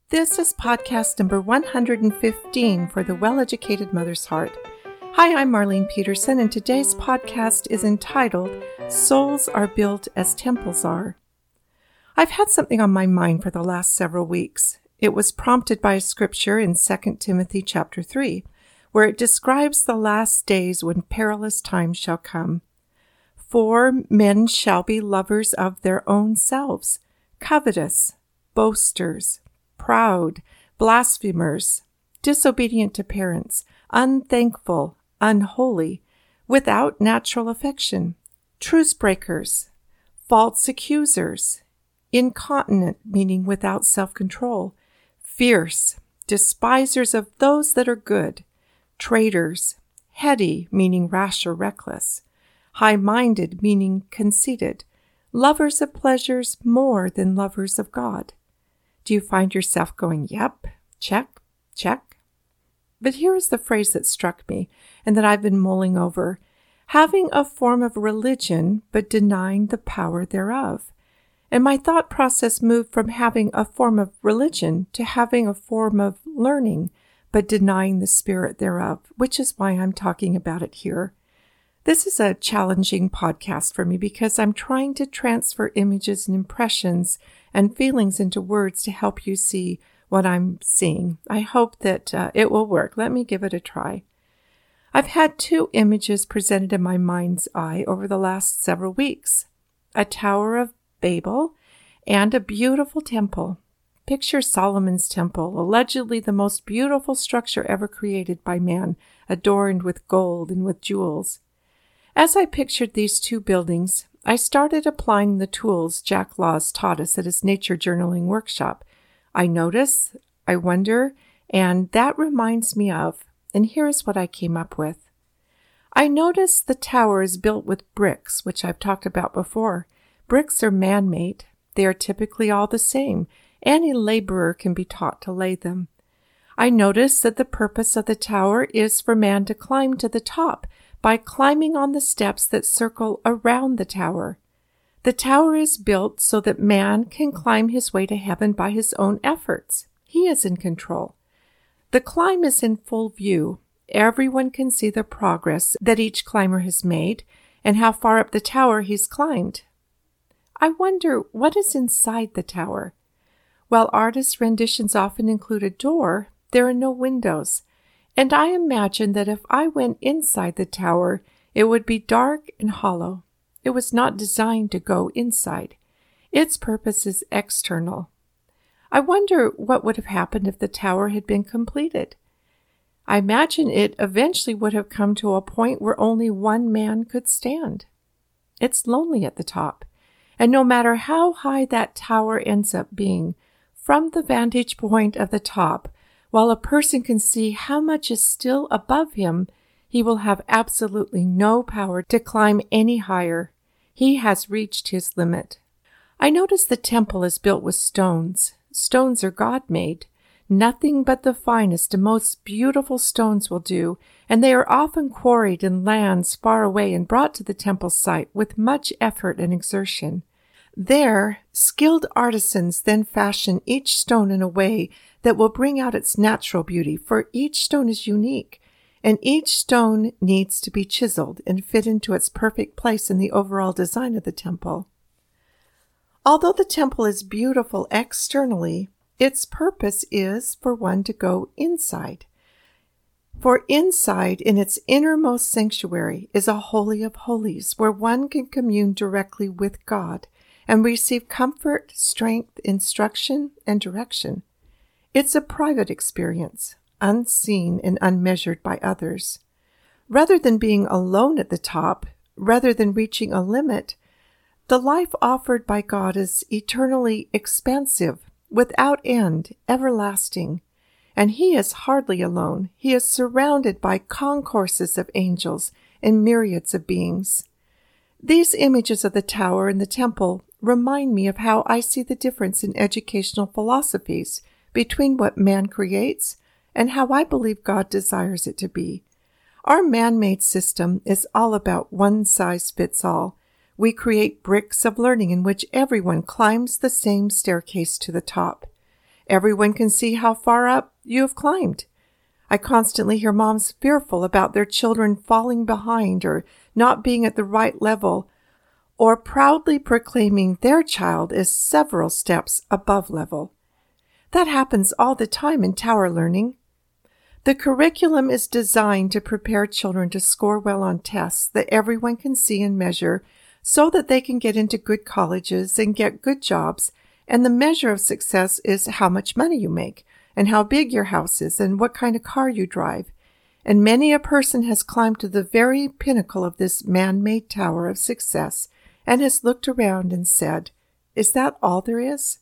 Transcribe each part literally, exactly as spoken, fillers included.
This is podcast number one hundred fifteen for the Well-Educated Mother's Heart. Hi, I'm Marlene Peterson, and today's podcast is entitled, Souls Are Built as Temples Are. I've had something on my mind for the last several weeks. It was prompted by a scripture in Second Timothy chapter three, where it describes the last days when perilous times shall come. For men shall be lovers of their own selves, covetous, boasters, proud, blasphemers, disobedient to parents, unthankful, unholy, without natural affection, truce breakers, false accusers, incontinent, meaning without self-control, fierce, despisers of those that are good, traitors, heady, meaning rash or reckless, high-minded, meaning conceited, lovers of pleasures more than lovers of God. Do you find yourself going, yep, check, check? But here is the phrase that struck me and that I've been mulling over. Having a form of religion, but denying the power thereof. And my thought process moved from having a form of religion to having a form of learning, but denying the spirit thereof, which is why I'm talking about it here. This is a challenging podcast for me because I'm trying to transfer images and impressions and feelings into words to help you see what I'm seeing. I hope that uh, it will work. Let me give it a try. I've had two images presented in my mind's eye over the last several weeks. A Tower of Babel and a beautiful temple. Picture Solomon's temple, allegedly the most beautiful structure ever created by man, adorned with gold and with jewels. As I pictured these two buildings, I started applying the tools Jack Laws taught us at his nature journaling workshop. I notice, I wonder, and that reminds me of, and here's what I came up with. I noticed the tower is built with bricks, which I've talked about before. Bricks are man-made. They are typically all the same. Any laborer can be taught to lay them. I noticed that the purpose of the tower is for man to climb to the top, by climbing on the steps that circle around the tower. The tower is built so that man can climb his way to heaven by his own efforts. He is in control. The climb is in full view. Everyone can see the progress that each climber has made and how far up the tower he's climbed. I wonder what is inside the tower. While artists' renditions often include a door, there are no windows. And I imagine that if I went inside the tower, it would be dark and hollow. It was not designed to go inside. Its purpose is external. I wonder what would have happened if the tower had been completed. I imagine it eventually would have come to a point where only one man could stand. It's lonely at the top, and no matter how high that tower ends up being, from the vantage point of the top, while a person can see how much is still above him, he will have absolutely no power to climb any higher. He has reached his limit. I notice the temple is built with stones. Stones are God-made. Nothing but the finest and most beautiful stones will do, and they are often quarried in lands far away and brought to the temple site with much effort and exertion. There, skilled artisans then fashion each stone in a way that will bring out its natural beauty, for each stone is unique, and each stone needs to be chiseled and fit into its perfect place in the overall design of the temple. Although the temple is beautiful externally, its purpose is for one to go inside. For inside, in its innermost sanctuary, is a holy of holies, where one can commune directly with God and receive comfort, strength, instruction, and direction. It's a private experience, unseen and unmeasured by others. Rather than being alone at the top, rather than reaching a limit, the life offered by God is eternally expansive, without end, everlasting. And he is hardly alone. He is surrounded by concourses of angels and myriads of beings. These images of the tower and the temple remind me of how I see the difference in educational philosophies between what man creates and how I believe God desires it to be. Our man-made system is all about one size fits all. We create bricks of learning in which everyone climbs the same staircase to the top. Everyone can see how far up you have climbed. I constantly hear moms fearful about their children falling behind or not being at the right level, or proudly proclaiming their child is several steps above level. That happens all the time in tower learning. The curriculum is designed to prepare children to score well on tests that everyone can see and measure so that they can get into good colleges and get good jobs, and the measure of success is how much money you make and how big your house is and what kind of car you drive. And many a person has climbed to the very pinnacle of this man-made tower of success and has looked around and said, "Is that all there is?"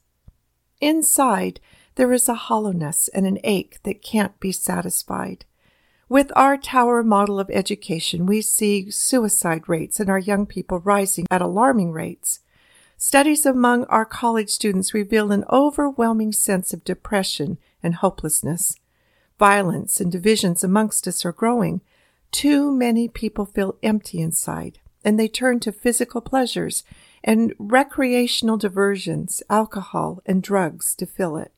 Inside, there is a hollowness and an ache that can't be satisfied. With our tower model of education, we see suicide rates in our young people rising at alarming rates. Studies among our college students reveal an overwhelming sense of depression and hopelessness. Violence and divisions amongst us are growing. Too many people feel empty inside, and they turn to physical pleasures and recreational diversions, alcohol and drugs to fill it.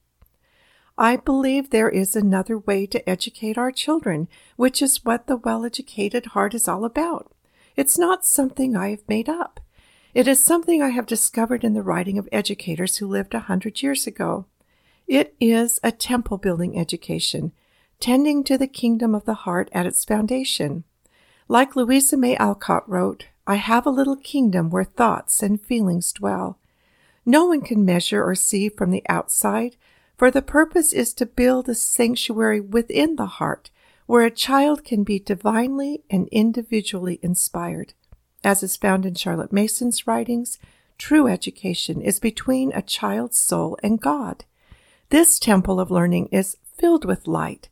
I believe there is another way to educate our children, which is what the well-educated heart is all about. It's not something I have made up. It is something I have discovered in the writing of educators who lived a hundred years ago. It is a temple-building education, tending to the kingdom of the heart at its foundation. Like Louisa May Alcott wrote, "I have a little kingdom where thoughts and feelings dwell." No one can measure or see from the outside, for the purpose is to build a sanctuary within the heart, where a child can be divinely and individually inspired. As is found in Charlotte Mason's writings, true education is between a child's soul and God. This temple of learning is filled with light.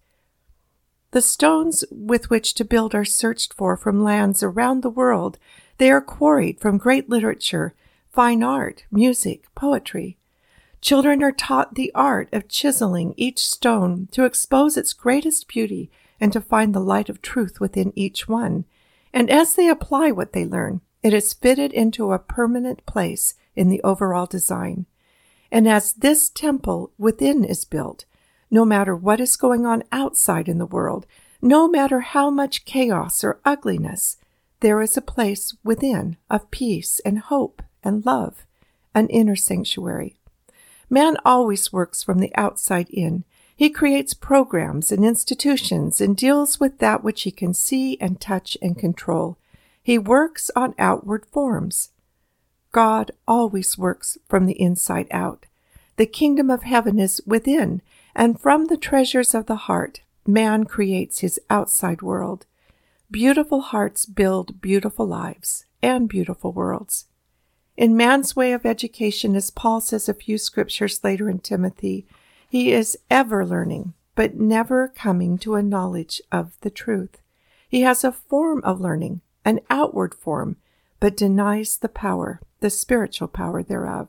The stones with which to build are searched for from lands around the world. They are quarried from great literature, fine art, music, poetry. Children are taught the art of chiseling each stone to expose its greatest beauty and to find the light of truth within each one. And as they apply what they learn, it is fitted into a permanent place in the overall design. And as this temple within is built, no matter what is going on outside in the world, no matter how much chaos or ugliness, there is a place within of peace and hope and love, an inner sanctuary. Man always works from the outside in. He creates programs and institutions and deals with that which he can see and touch and control. He works on outward forms. God always works from the inside out. The kingdom of heaven is within, and from the treasures of the heart, man creates his outside world. Beautiful hearts build beautiful lives and beautiful worlds. In man's way of education, as Paul says a few scriptures later in Timothy, he is ever learning, but never coming to a knowledge of the truth. He has a form of learning, an outward form, but denies the power, the spiritual power thereof.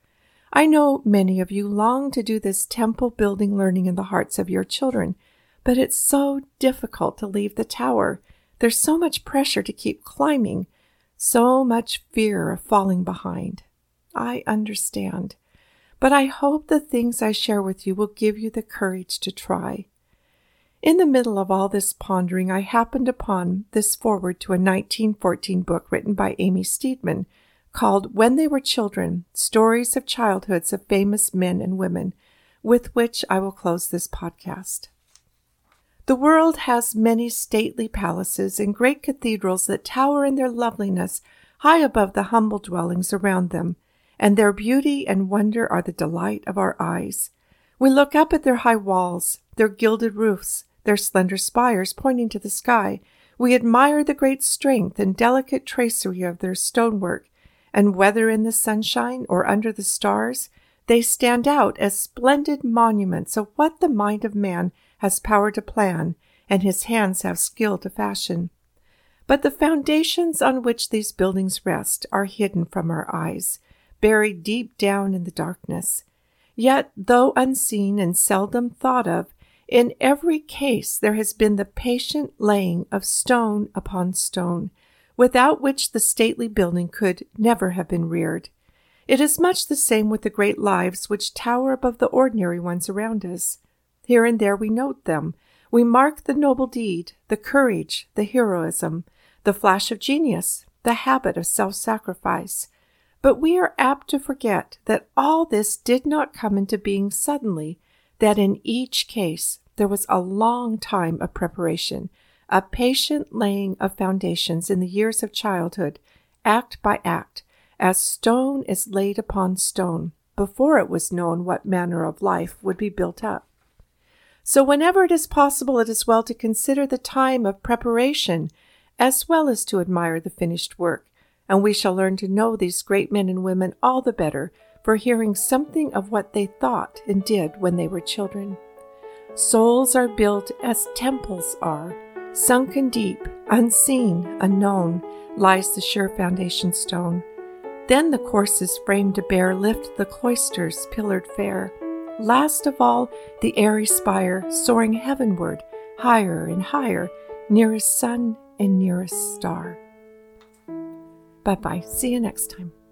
I know many of you long to do this temple-building learning in the hearts of your children, but it's so difficult to leave the tower. There's so much pressure to keep climbing, so much fear of falling behind. I understand, but I hope the things I share with you will give you the courage to try. In the middle of all this pondering, I happened upon this foreword to a nineteen fourteen book written by Amy Steedman called When They Were Children, Stories of Childhoods of Famous Men and Women, with which I will close this podcast. The world has many stately palaces and great cathedrals that tower in their loveliness high above the humble dwellings around them, and their beauty and wonder are the delight of our eyes. We look up at their high walls, their gilded roofs, their slender spires pointing to the sky. We admire the great strength and delicate tracery of their stonework, and whether in the sunshine or under the stars, they stand out as splendid monuments of what the mind of man has power to plan, and his hands have skill to fashion. But the foundations on which these buildings rest are hidden from our eyes, buried deep down in the darkness. Yet, though unseen and seldom thought of, in every case there has been the patient laying of stone upon stone, without which the stately building could never have been reared. It is much the same with the great lives which tower above the ordinary ones around us. Here and there we note them. We mark the noble deed, the courage, the heroism, the flash of genius, the habit of self-sacrifice. But we are apt to forget that all this did not come into being suddenly, that in each case there was a long time of preparation, a patient laying of foundations in the years of childhood, act by act, as stone is laid upon stone, before it was known what manner of life would be built up. So whenever it is possible, it is well to consider the time of preparation as well as to admire the finished work, and we shall learn to know these great men and women all the better for hearing something of what they thought and did when they were children. Souls are built as temples are. Sunken deep, unseen, unknown, lies the sure foundation stone. Then the courses framed to bear lift the cloisters pillared fair. Last of all, the airy spire, soaring heavenward, higher and higher, nearest sun and nearest star. Bye-bye. See you next time.